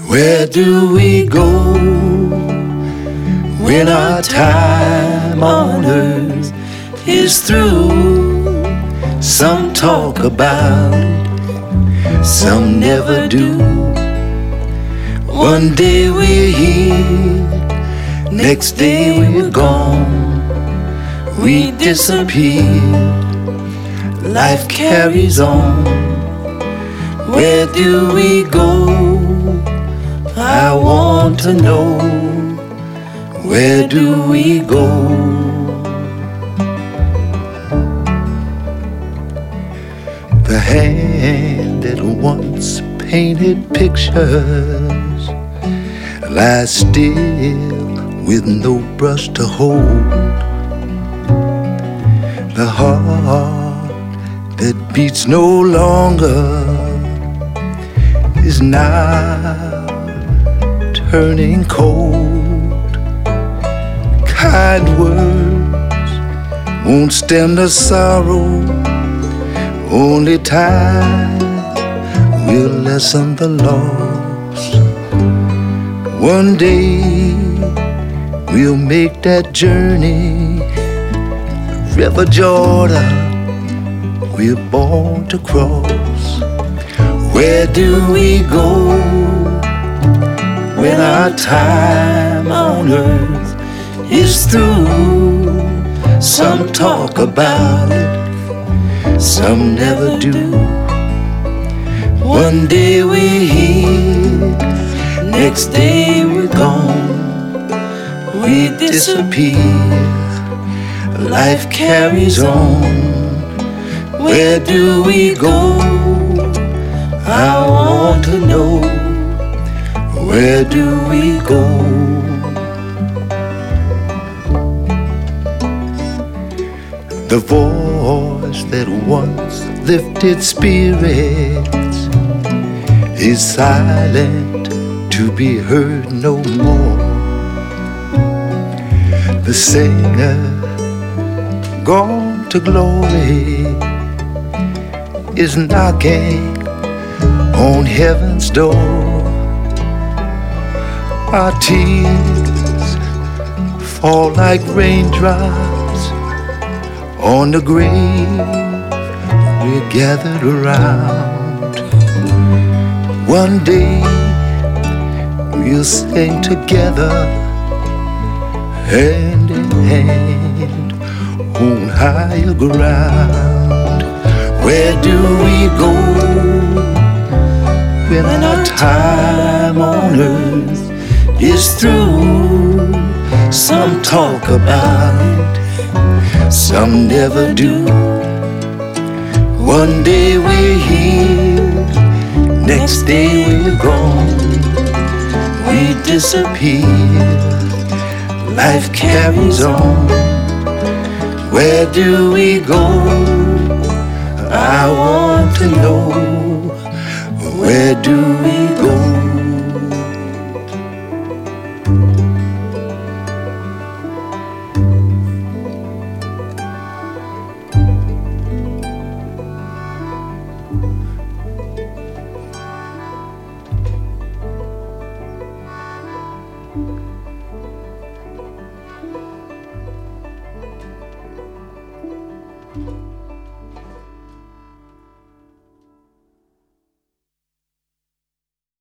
Where do we go when our time on earth is through? Some talk about it, some never do. One day we're here, next day we're gone. We disappear, life carries on. Where do we go? I want to know. Where do we go? The hand that once painted pictures lies still with no brush to hold. The heart that beats no longer is now turning cold. Kind words won't stem the sorrow. Only time will lessen the loss. One day we'll make that journey. River Jordan, we're born to cross. Where do we go when our time on earth is through? Some talk about it, some never do. One day we're here, next day we're gone. We disappear, life carries on. Where do we go? I want to know. Where do we go? The voice that once lifted spirits is silent, to be heard no more. The singer gone to glory is knocking on heaven's door. Our tears fall like raindrops on the grave we're gathered around. One day we'll sing together, hand in hand, on higher ground. Where do we go when our time on earth is through? Some talk about it, some never do. One day we're here, next day we're gone. We disappear, life carries on. Where do we go? I want to know. Where do we go?